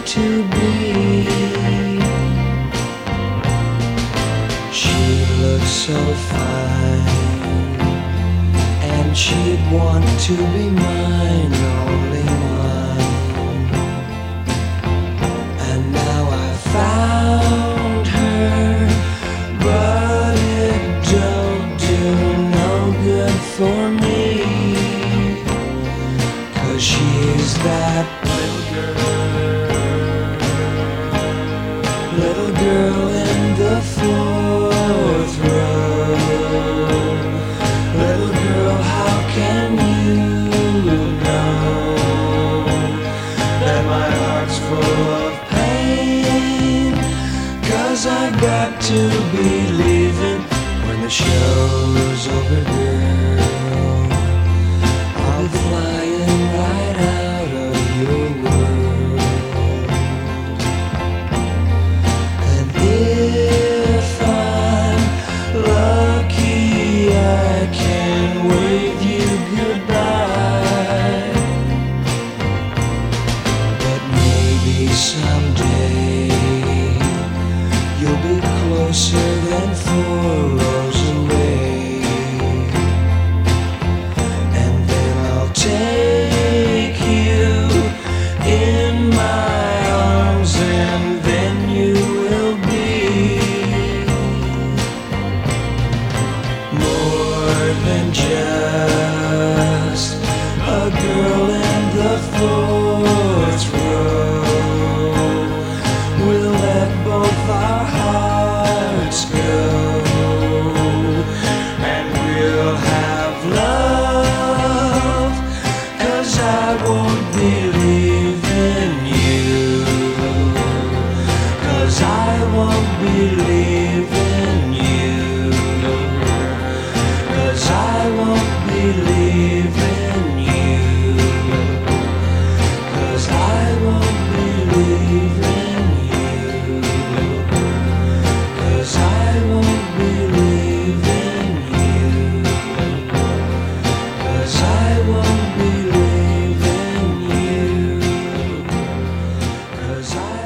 to be. She looked so fine, and she'd want to be mine, only mine. And now I found her, but it don't do no good for me, 'cause she's that little girl in the fourth row. Little girl, how can you know that my heart's full of pain? 'Cause I got to be leaving when the show's over, girl. I'll be flying right out of your world. And if I'm lucky, I can wave you goodbye. But maybe someday you'll be closer than 4 rows away, and then I'll take you in my arms, and then you will be more than just a girl in the 4th row. We'll let both our hearts go, and we'll have love, 'cause I won't believe in you, 'cause I won't believe in you, 'cause I won't believe in you, 'cause I won't believe in you, 'cause I won't believe in you, 'cause I won't believe in you, 'cause I